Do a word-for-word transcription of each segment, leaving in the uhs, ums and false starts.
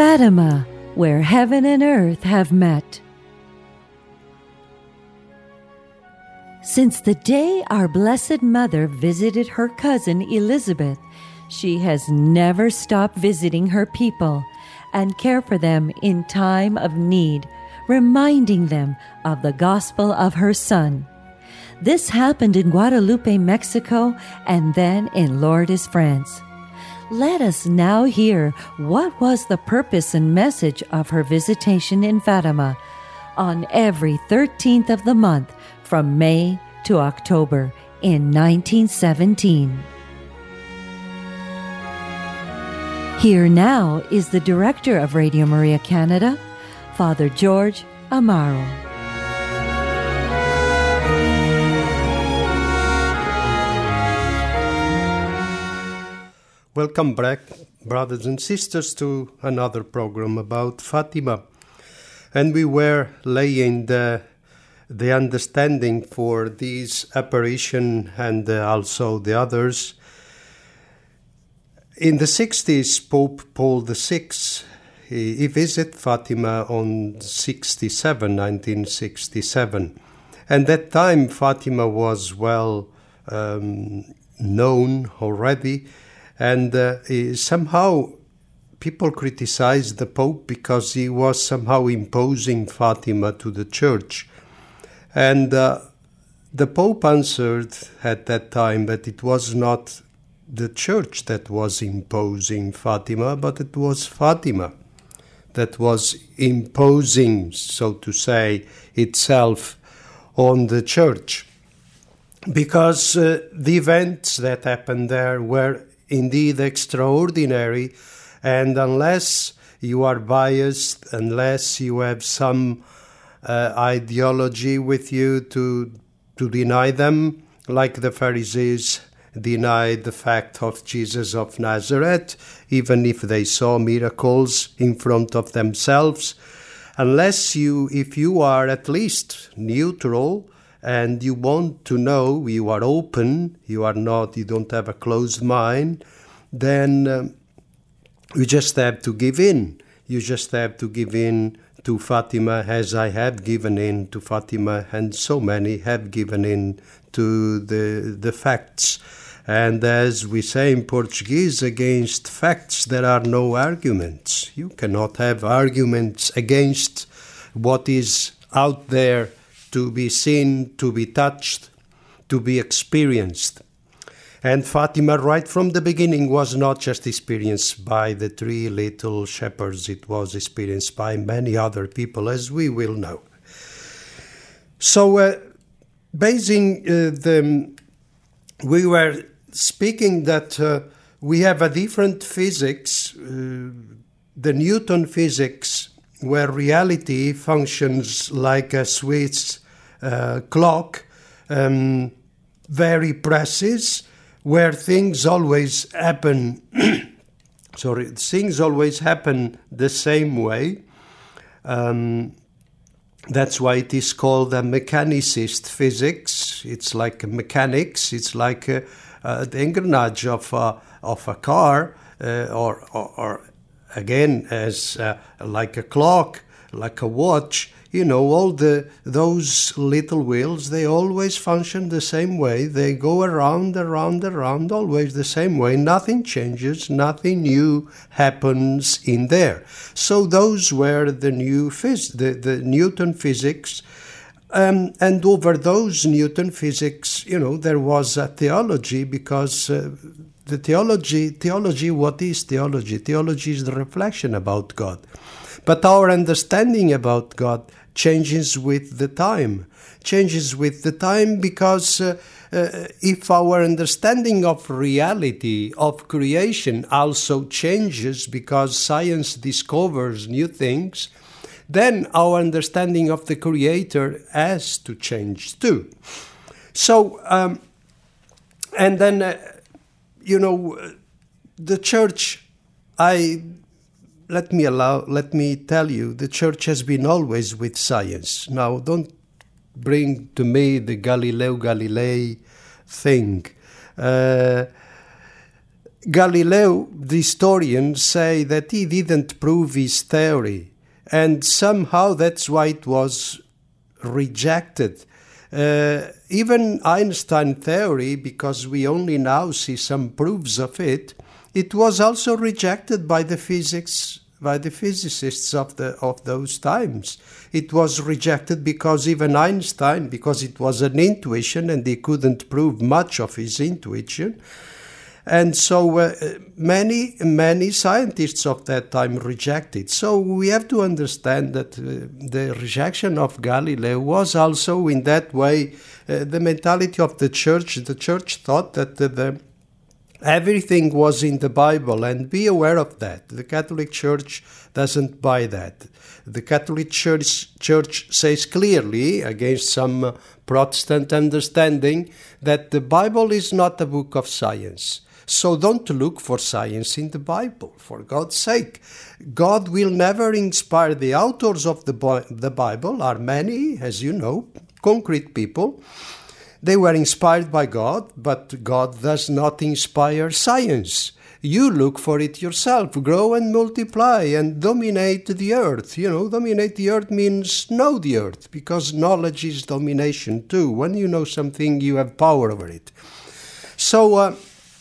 Fatima, where heaven and earth have met. Since the day our Blessed Mother visited her cousin Elizabeth, she has never stopped visiting her people and care for them in time of need, reminding them of the gospel of her Son. This happened in Guadalupe, Mexico, and then in Lourdes, France. Let us now hear what was the purpose and message of her visitation in Fatima on every thirteenth of the month from May to October in nineteen seventeen. Here now is the Director of Radio Maria Canada, Father George Amaro. Welcome back, brothers and sisters, to another program about Fatima. And we were laying the, the understanding for this apparition and uh, also the others. In the sixties, Pope Paul the Sixth, he, he visited Fatima on sixty-seven, nineteen sixty-seven. And that time Fatima was well um, known already. And uh, somehow people criticized the Pope because he was somehow imposing Fatima to the church. And uh, the Pope answered at that time that it was not the church that was imposing Fatima, but it was Fatima that was imposing, so to say, itself on the church. Because uh, the events that happened there were indeed extraordinary, and unless you are biased, unless you have some uh, ideology with you to to deny them, like the Pharisees denied the fact of Jesus of Nazareth, even if they saw miracles in front of themselves, unless you, if you are at least neutral, and you want to know, you are open, you are not, you don't have a closed mind, then um, you just have to give in. You just have to give in to Fatima, as I have given in to Fatima, and so many have given in to the the facts. And as we say in Portuguese, against facts there are no arguments. You cannot have arguments against what is out there to be seen, to be touched, to be experienced. And Fatima, right from the beginning, was not just experienced by the three little shepherds. It was experienced by many other people, as we will know. So, uh, basing uh, the, we were speaking that uh, we have a different physics, uh, the Newton physics, where reality functions like a Swiss uh, clock, um, very precise, where things always happen, sorry, things always happen the same way. Um, that's why it is called a mechanicist physics. It's like mechanics. It's like uh, uh, the engrenage of a, of a car, uh, or, or, or again, as uh, like a clock, like a watch. You know, all the those little wheels, they always function the same way. They go around, around, around, always the same way. Nothing changes, nothing new happens in there. So those were the new phys- the, the Newton physics. Um, and over those Newton physics, you know, there was a theology, because uh, the theology, theology, what is theology? Theology is the reflection about God. But our understanding about God changes with the time, changes with the time because uh, uh, if our understanding of reality, of creation also changes because science discovers new things, then our understanding of the Creator has to change too. So, um, and then, uh, you know, the church, I... Let me allow. Let me tell you, the church has been always with science. Now, don't bring to me the Galileo Galilei thing. Uh, Galileo, the historians say that he didn't prove his theory, and somehow that's why it was rejected. Uh, even Einstein's theory, because we only now see some proofs of it, it was also rejected by the physics, by the physicists of the of those times. It was rejected because even Einstein, because it was an intuition and he couldn't prove much of his intuition. And so uh, many, many scientists of that time rejected. So we have to understand that uh, the rejection of Galileo was also in that way uh, the mentality of the church. The church thought that the, the everything was in the Bible, and be aware of that. The Catholic Church doesn't buy that. The Catholic Church, Church says clearly, against some uh, Protestant understanding, that the Bible is not a book of science. So don't look for science in the Bible, for God's sake. God will never inspire. The authors of the, Bi- the Bible are many, as you know, concrete people. They were inspired by God, but God does not inspire science. You look for it yourself. Grow and multiply and dominate the earth. You know, dominate the earth means know the earth, because knowledge is domination too. When you know something, you have power over it. So uh,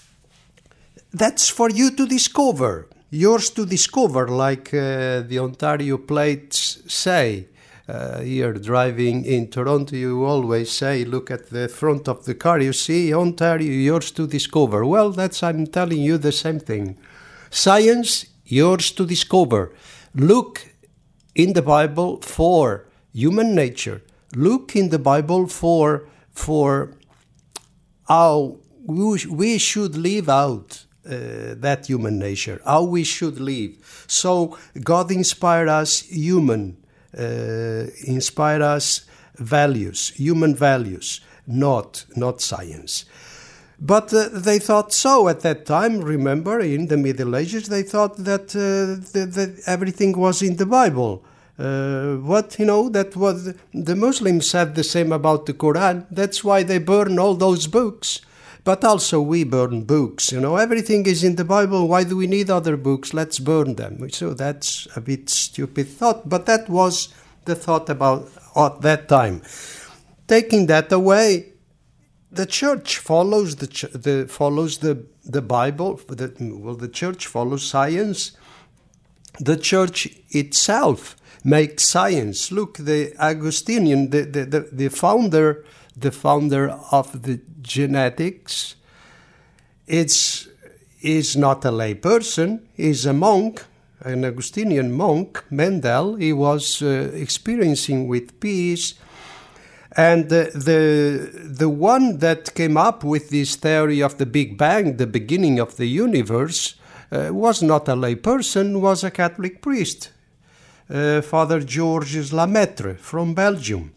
that's for you to discover. Yours to discover, like uh, the Ontario plates say. Uh, here driving in Toronto, you always say, look at the front of the car, you see Ontario, yours to discover. Well, that's, I'm telling you the same thing. Science, yours to discover. Look in the Bible for human nature. Look in the Bible for, for how we should live out uh, that human nature, how we should live. So God inspired us human Uh, inspire us values, human values, not not science. But uh, they thought so at that time. Remember, in the Middle Ages, they thought that, uh, the, that everything was in the Bible. Uh, what, you know, that was, the Muslims said the same about the Quran. That's why they burn all those books. But also we burn books, you know, everything is in the Bible, why do we need other books? Let's burn them. So that's a bit stupid thought, but that was the thought about at that time. Taking that away, the church follows the ch- the follows the the Bible. The, well, the church follows science. The church itself makes science. Look, the Augustinian, the the, the, the founder. The founder of the genetics, it's is not a lay person, he's a monk, an Augustinian monk, Mendel. He was uh, experiencing with peace, and the, the the one that came up with this theory of the Big Bang, the beginning of the universe, uh, was not a lay person, was a Catholic priest, uh, Father Georges Lemaitre from Belgium.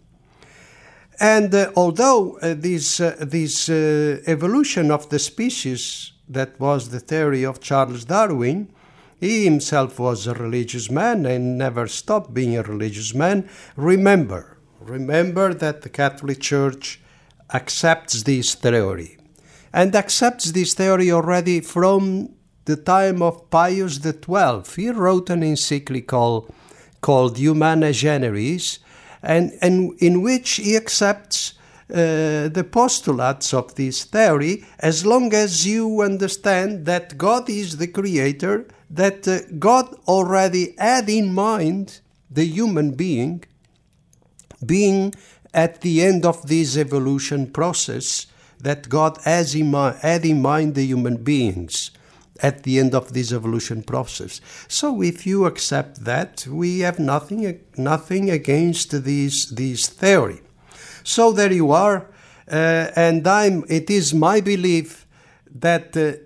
And uh, although uh, this, uh, this uh, evolution of the species, that was the theory of Charles Darwin, he himself was a religious man and never stopped being a religious man. Remember, remember that the Catholic Church accepts this theory, and accepts this theory already from the time of Pius the twelfth. He wrote an encyclical called Humana Generis, And, and in which he accepts uh, the postulates of this theory, as long as you understand that God is the creator, that uh, God already had in mind the human being, being at the end of this evolution process, that God has in mind, had in mind the human beings at the end of this evolution process. So if you accept that, we have nothing nothing against this, this theory. So there you are, uh, and I'm, it is my belief that uh,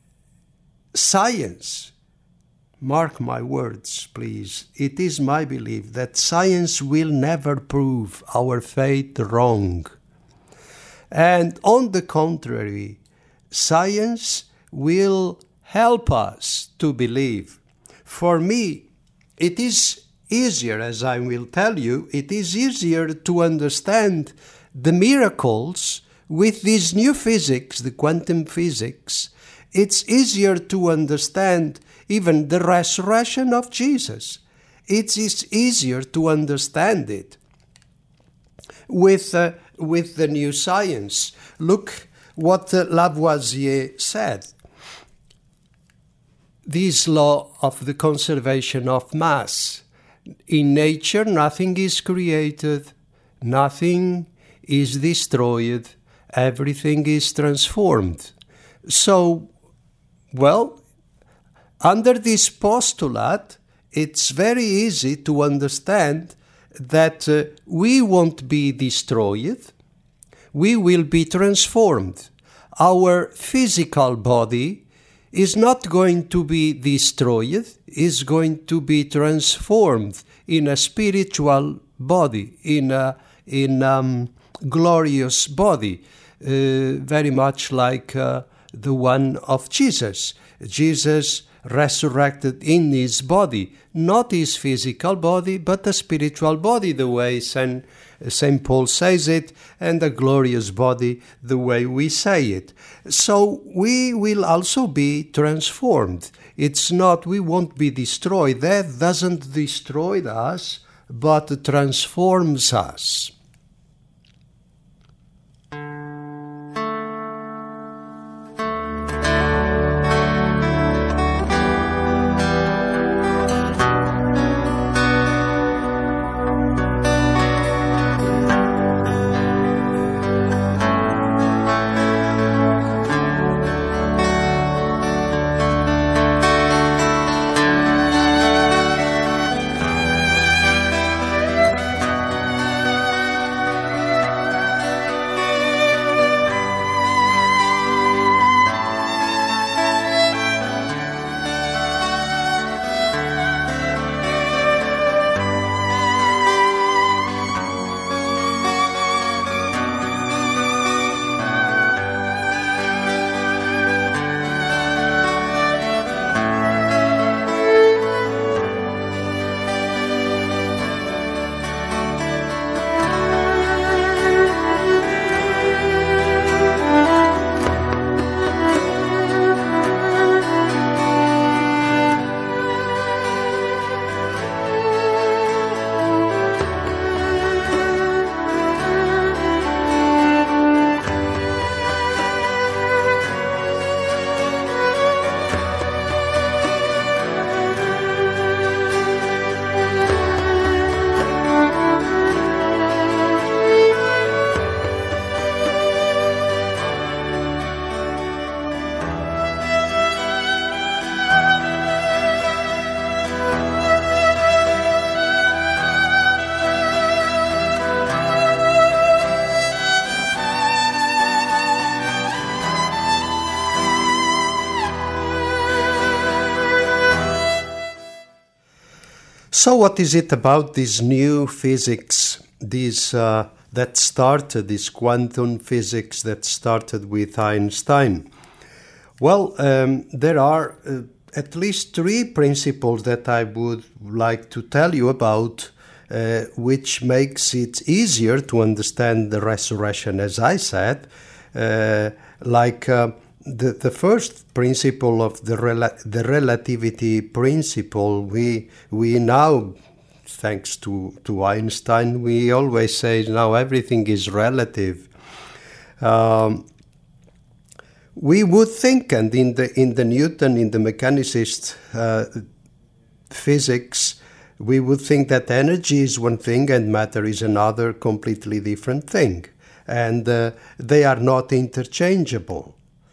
science, mark my words please, it is my belief that science will never prove our faith wrong. And on the contrary, science will help us to believe. For me, it is easier, as I will tell you, it is easier to understand the miracles with this new physics, the quantum physics. It's easier to understand even the resurrection of Jesus. It is easier to understand it with, uh, with the new science. Look what uh, Lavoisier said. This law of the conservation of mass. In nature, nothing is created, nothing is destroyed, everything is transformed. So, well, under this postulate, it's very easy to understand that uh, we won't be destroyed, we will be transformed. Our physical body is not going to be destroyed, is going to be transformed in a spiritual body, in a in um, glorious body, uh, very much like uh, the one of Jesus. Jesus resurrected in his body, not his physical body, but a spiritual body, the way Saint Saint Paul says it, and a glorious body, the way we say it. So we will also be transformed. It's not, we won't be destroyed. That doesn't destroy us, but transforms us. So what is it about this new physics, this uh, that started, this quantum physics that started with Einstein? Well, um, there are uh, at least three principles that I would like to tell you about, uh, which makes it easier to understand the resurrection, as I said, uh, like uh, The, the first principle of the rela- the relativity principle, we we now, thanks to, to Einstein, we always say now everything is relative. Um, we would think, and in the in the Newton, in the mechanicist uh, physics, we would think that energy is one thing and matter is another completely different thing, and uh, they are not interchangeable.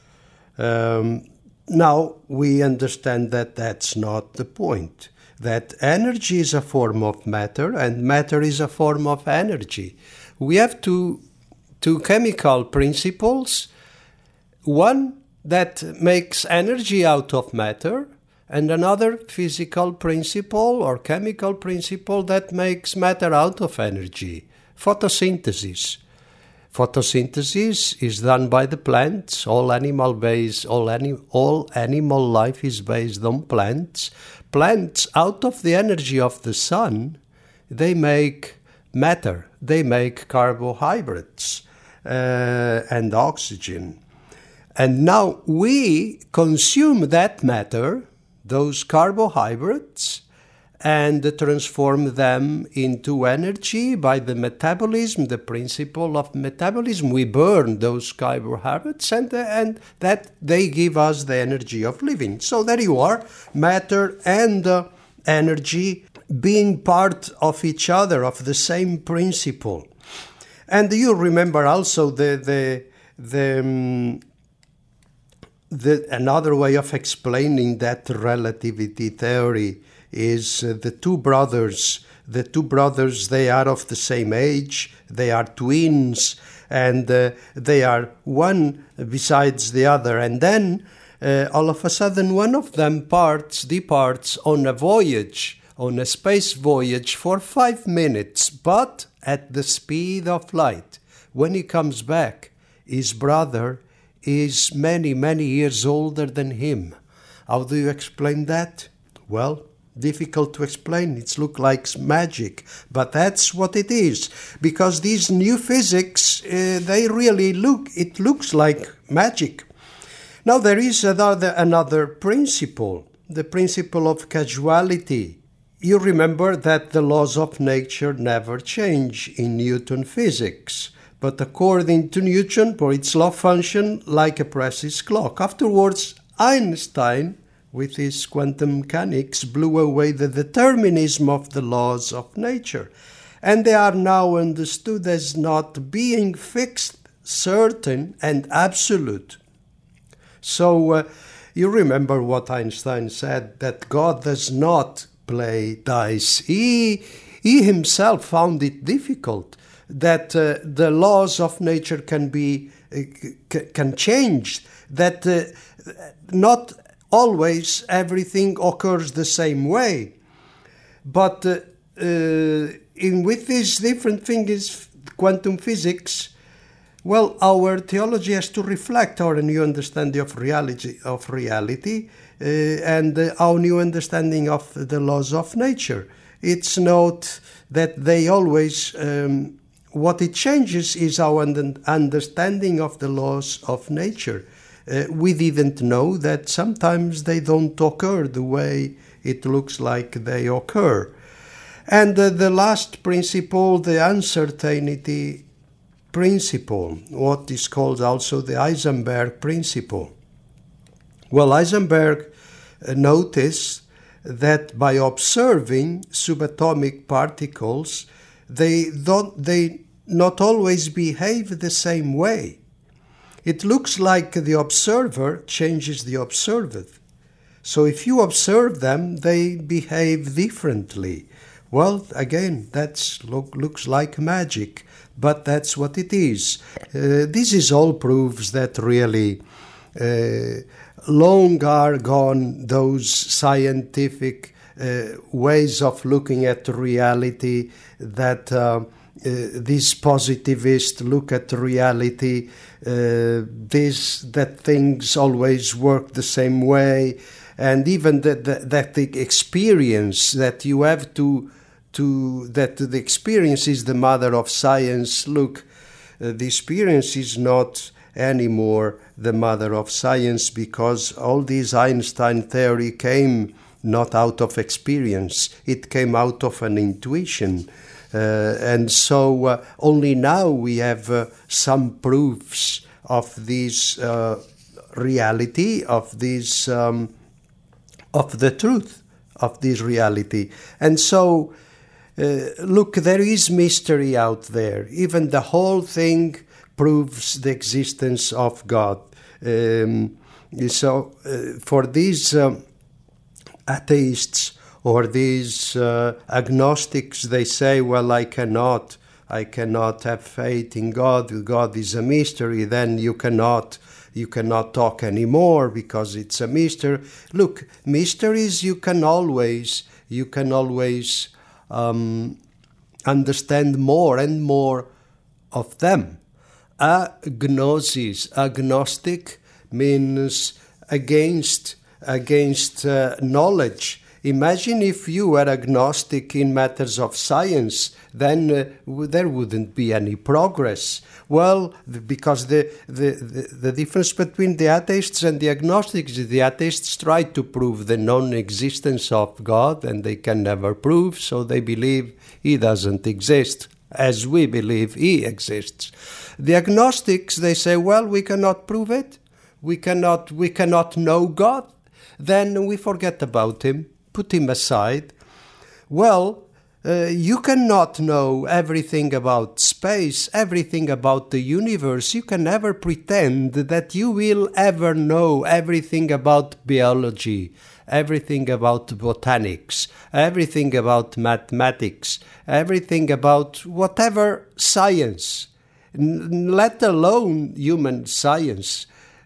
Um, now we understand that that's not the point, that energy is a form of matter and matter is a form of energy. We have two, two chemical principles, one that makes energy out of matter and another physical principle or chemical principle that makes matter out of energy, photosynthesis. Photosynthesis is done by the plants. All animal base, all, ani- all animal life is based on plants. Plants, out of the energy of the sun, they make matter. They make carbohydrates uh, and oxygen. And now we consume that matter, those carbohydrates, and transform them into energy by the metabolism, the principle of metabolism. We burn those carbohydrates, and, and that they give us the energy of living. So there you are, matter and uh, energy being part of each other, of the same principle. And you remember also the the the, um, the another way of explaining that relativity theory is uh, the two brothers. The two brothers, they are of the same age, they are twins, and uh, they are one besides the other. And then uh, all of a sudden one of them parts, departs on a voyage, on a space voyage for five minutes, but at the speed of light. When he comes back, his brother is many, many years older than him. How do you explain that? Well, difficult to explain. It looks like magic, but that's what it is. Because these new physics, uh, they really look, it looks like magic. Now there is another, another principle, the principle of causality. You remember that the laws of nature never change in Newton physics. But according to Newton, for its law function like a precious clock. Afterwards, Einstein, with his quantum mechanics, blew away the determinism of the laws of nature. And they are now understood as not being fixed, certain, and absolute. So uh, you remember what Einstein said, that God does not play dice. He, he himself found it difficult that uh, the laws of nature can be uh, c- can change, that uh, not always everything occurs the same way. But uh, uh, in with these different things, quantum physics, well, our theology has to reflect our new understanding of reality, of reality, uh, and uh, our new understanding of the laws of nature. It's not that they always. Um, what it changes is our understanding of the laws of nature. Uh, we didn't know that sometimes they don't occur the way it looks like they occur. And uh, the last principle, the uncertainty principle, what is called also the Heisenberg principle. Well, Heisenberg uh, noticed that by observing subatomic particles, they don't, they not always behave the same way. It looks like the observer changes the observed. So if you observe them, they behave differently. Well, again, that look, looks like magic, but that's what it is. Uh, this is all proves that really uh, long are gone those scientific uh, ways of looking at reality, that uh, Uh, these positivists look at reality, uh, this, that things always work the same way, and even that, that, that the experience that you have to, to, that the experience is the mother of science. Look, uh, the experience is not anymore the mother of science, because all this Einstein theory came not out of experience, it came out of an intuition. Uh, and so uh, only now we have uh, some proofs of this uh, reality, of this, um, of the truth of this reality. And so, uh, look, there is mystery out there. Even the whole thing proves the existence of God. Um, so, uh, for these um, atheists, or these uh, agnostics, they say, well, I cannot, I cannot have faith in God. God is a mystery. Then you cannot, you cannot talk anymore because it's a mystery. Look, mysteries you can always, you can always um, understand more and more of them. Agnosis, agnostic means against, against uh, knowledge. Imagine if you were agnostic in matters of science, then uh, w- there wouldn't be any progress. Well, the, because the, the, the, the difference between the atheists and the agnostics is the atheists try to prove the non-existence of God, and they can never prove, so they believe he doesn't exist, as we believe he exists. The agnostics, they say, well, we cannot prove it. We cannot, we cannot know God. Then we forget about him, put him aside. Well, uh, you cannot know everything about space, everything about the universe. You can never pretend that you will ever know everything about biology, everything about botanics, everything about mathematics, everything about whatever science, n- let alone human science.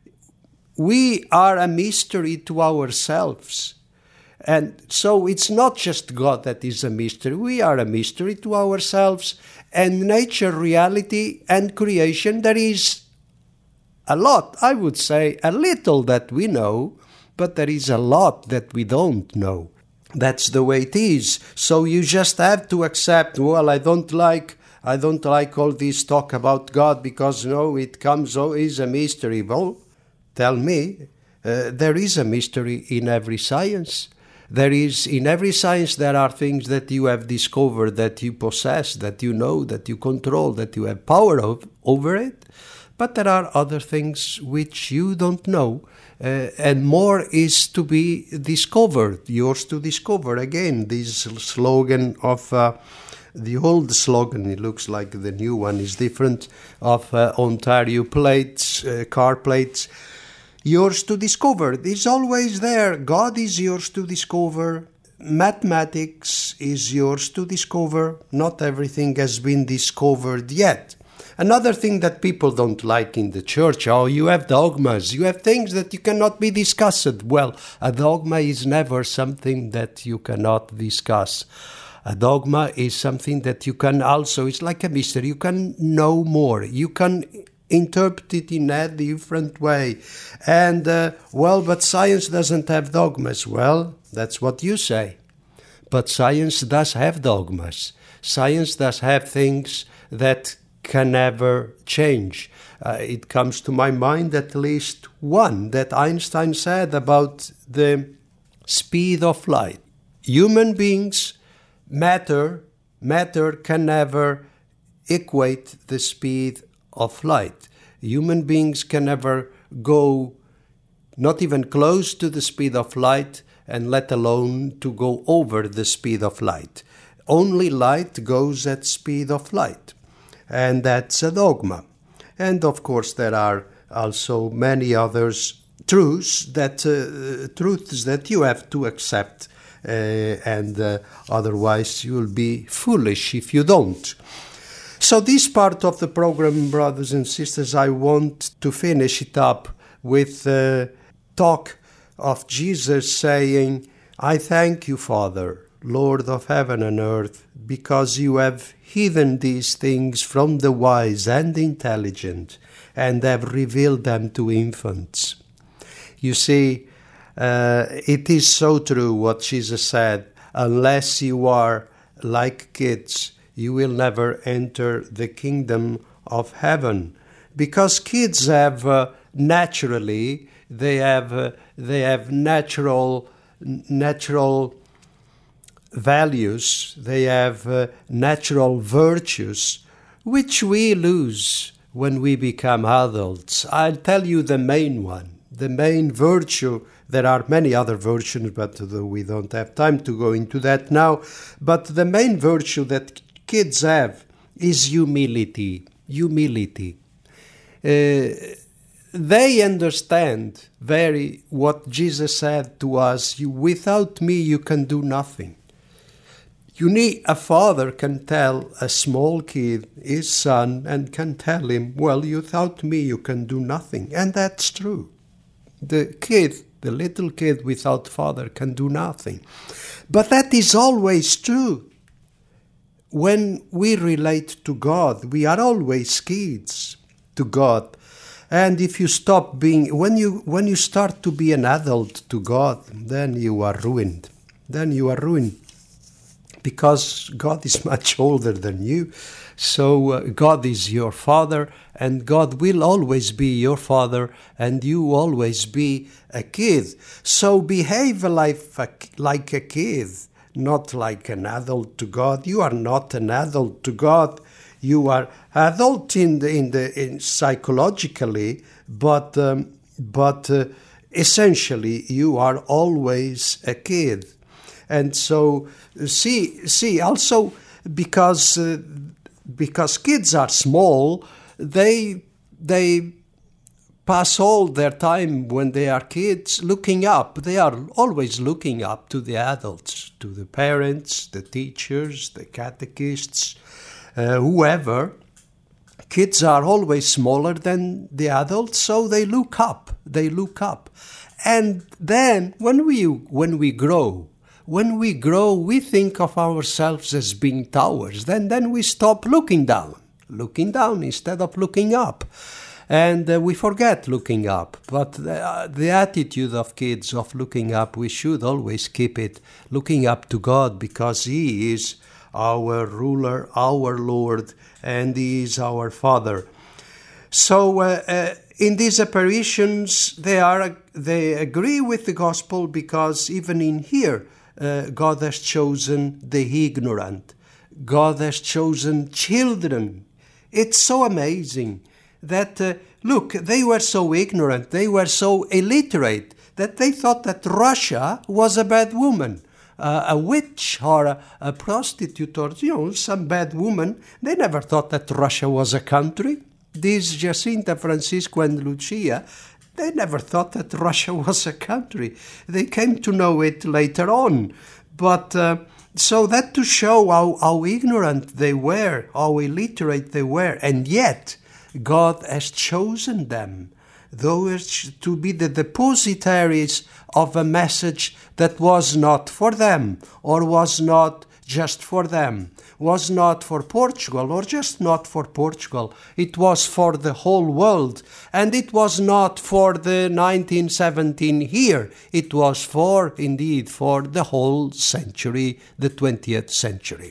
We are a mystery to ourselves. And so it's not just God that is a mystery. We are a mystery to ourselves. And nature, reality, and creation, there is a lot, I would say, a little that we know, but there is a lot that we don't know. That's the way it is. So you just have to accept, well, I don't like I don't like all this talk about God because, you know, it comes, oh, it's a mystery. Well, tell me, uh, there is a mystery in every science. There is, in every science, there are things that you have discovered, that you possess, that you know, that you control, that you have power of, over it. But there are other things which you don't know, uh, and more is to be discovered, yours to discover. Again, this slogan of, uh, the old slogan, it looks like the new one is different, of uh, Ontario plates, uh, car plates, yours to discover. It's always there. God is yours to discover. Mathematics is yours to discover. Not everything has been discovered yet. Another thing that people don't like in the church, oh, you have dogmas, you have things that you cannot be discussed. Well, a dogma is never something that you cannot discuss. A dogma is something that you can also, it's like a mystery, you can know more, you can interpret it in a different way. And, uh, well, but science doesn't have dogmas. Well, that's what you say. But science does have dogmas. Science does have things that can never change. Uh, it comes to my mind at least one that Einstein said about the speed of light. Human beings, matter, matter can never equate the speed of light. Human beings can never go not even close to the speed of light, and let alone to go over the speed of light. Only light goes at speed of light. And that's a dogma. And of course there are also many others truths that uh, truths that you have to accept, uh, and uh, otherwise you will be foolish if you don't. So this part of the program, brothers and sisters, I want to finish it up with uh, talk of Jesus saying, I thank you, Father, Lord of heaven and earth, because you have hidden these things from the wise and intelligent and have revealed them to infants. You see, uh, it is so true what Jesus said, unless you are like kids, you will never enter the kingdom of heaven. Because kids have uh, naturally, they have uh, they have natural natural values, they have uh, natural virtues, which we lose when we become adults. I'll tell you the main one, the main virtue. There are many other virtues, but we don't have time to go into that now. But the main virtue that kids have is humility. Humility. Uh, they understand very what Jesus said to us, you, without me you can do nothing. You need, a father can tell a small kid, his son, and can tell him, well, without me you can do nothing. And that's true. The kid, the little kid without father can do nothing. But that is always true. When we relate to God, we are always kids to God. And if you stop being, when you when you start to be an adult to God, then you are ruined. then you are ruined. Because God is much older than you. So uh, God is your father, and God will always be your father, and you always be a kid. So behave like a, like a kid, not like an adult to God. You are not an adult to God. You are adult in the in the in psychologically, but um, but uh, essentially you are always a kid. And so, see, see. Also, because uh, because kids are small, they they pass all their time when they are kids looking up. They are always looking up to the adults, to the parents, the teachers, the catechists, uh, whoever. Kids are always smaller than the adults, so they look up. They look up, and then when we when we grow. When we grow, we think of ourselves as being towers. Then, then we stop looking down, looking down instead of looking up. And uh, we forget looking up. But the, uh, the attitude of kids of looking up, we should always keep it looking up to God, because He is our ruler, our Lord, and He is our Father. So uh, uh, in these apparitions, they are they agree with the gospel, because even in here, Uh, God has chosen the ignorant. God has chosen children. It's so amazing that, uh, look, they were so ignorant, they were so illiterate, that they thought that Russia was a bad woman, uh, a witch or a, a prostitute or, you know, some bad woman. They never thought that Russia was a country. These Jacinta, Francisco, and Lucia, they never thought that Russia was a country. They came to know it later on. But uh, so that to show how, how ignorant they were, how illiterate they were, and yet God has chosen them, those to be the depositaries of a message that was not for them, or was not just for them, was not for Portugal, or just not for Portugal. It was for the whole world, and it was not for the nineteen seventeen here. It was for, indeed, for the whole century, the twentieth century.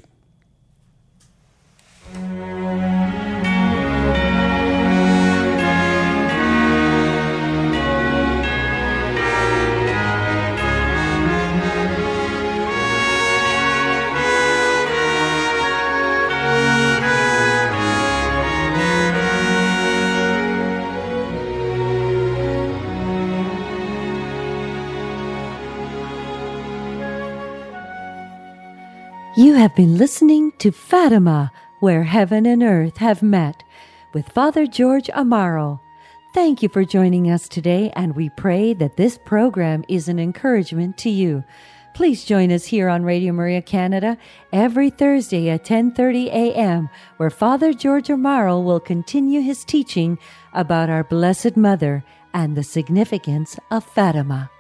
You have been listening to Fatima, Where Heaven and Earth Have Met, with Father George Amaro. Thank you for joining us today, and we pray that this program is an encouragement to you. Please join us here on Radio Maria Canada every Thursday at ten thirty a.m., where Father George Amaro will continue his teaching about our Blessed Mother and the significance of Fatima.